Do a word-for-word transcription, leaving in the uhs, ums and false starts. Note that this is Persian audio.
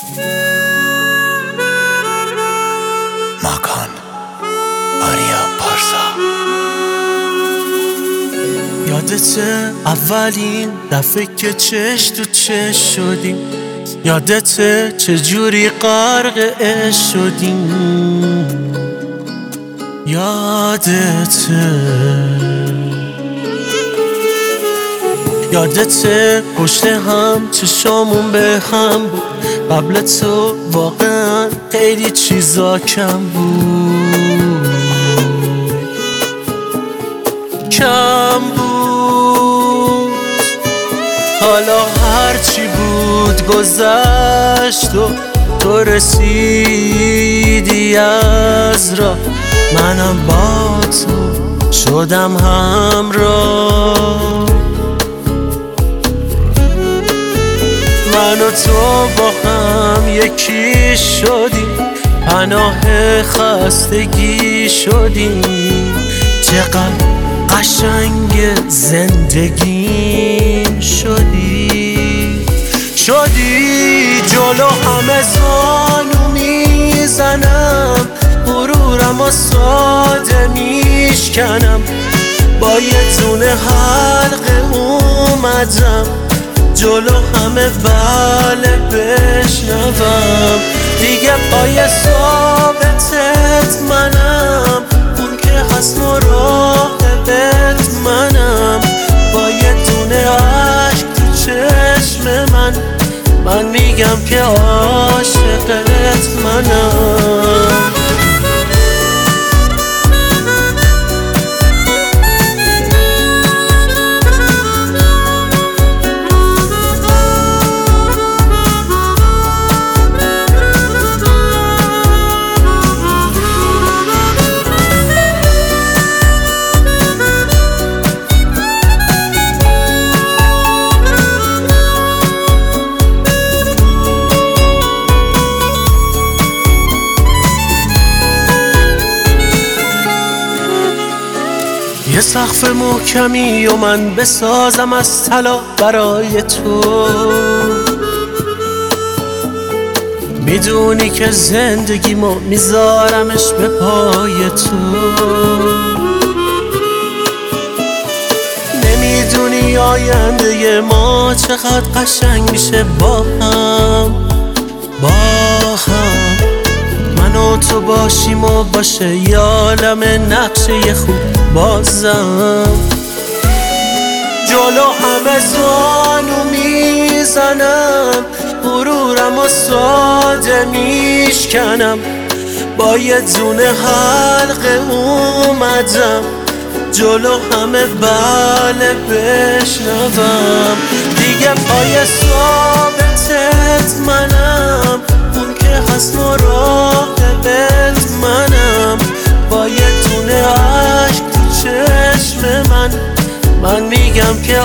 ماکان آریا پارسا. یادته اولین دفعه که چش تو چش شدیم؟ یادته چجوری غرق عشق شدیم؟ یادته یادته پشت هم چشامون به هم بود؟ قبل تو واقعا خیلی چیزا کم بود، کم بود. حالا هرچی بود گذشت و تو رسیدی از راه، منم با تو شدم همراه. من و تو با هم یکی شدیم، پناه خستگی شدیم. چقدر قشنگ زندگیم شدی، شدی. جلو همه زانو میزنم، غرورم و ساده میشکنم. با یه دونه حلقه اومدم جلو همه بله بشنوم. دیگه پای ثابتت منم، اون که هست مراقبت منم. با یه دونه عشق تو چشم من، من میگم که عاشقت منم. یه سقف محکمی و من بسازم از طلا برای تو. میدونی که زندگیمو میذارمش به پای تو. نمیدونی آینده ما چقدر قشنگ میشه با هم، با هم. من و تو باشیم و باشه یه عالم نقشه خوب بازم. جلو همه زانو میزنم، غرورم و ساده میشکنم. با یه دونه حلقه اومدم جلو همه بله بشنوم. دیگه پای ثابتت منم، اون که هست مراقبت منم. با یه دونه عشق تو چشم من، من میگم که